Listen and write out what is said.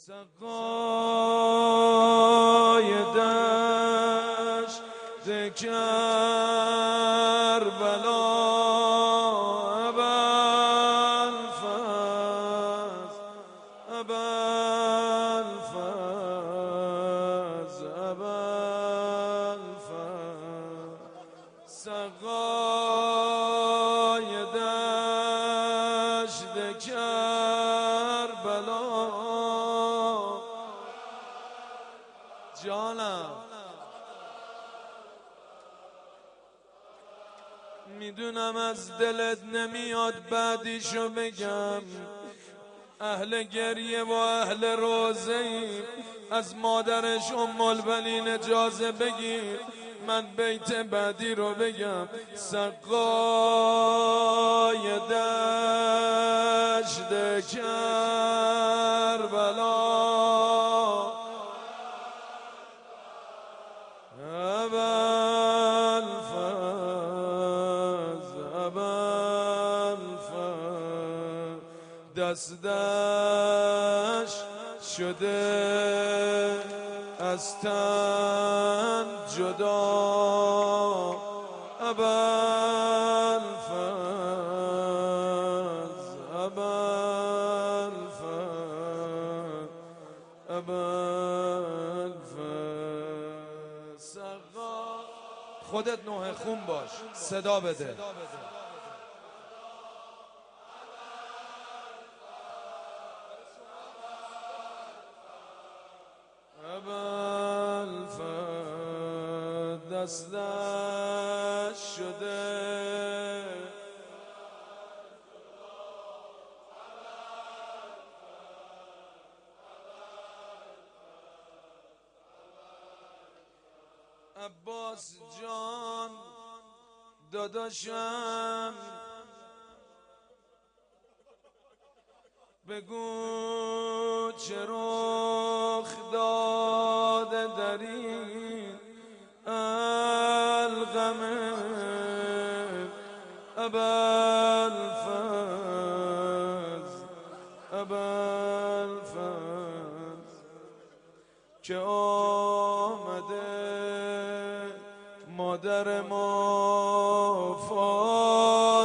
سقای دشت کربلا سقای دشت کربلا جانم میدونم از دلت نمیاد بعدیشو بگم، اهل گریه و اهل روزه ایم، از مادرش البنین اجازه بگیر من بیت بعدی رو بگم. سقای دشت کربلا دستش شده از تن جدا، خودت نوحه خون باش، صدا بده. دستش شده عباس جان داداشم، بگو چه رخ داده در این الغم ابوالفضل که آمده مادر ما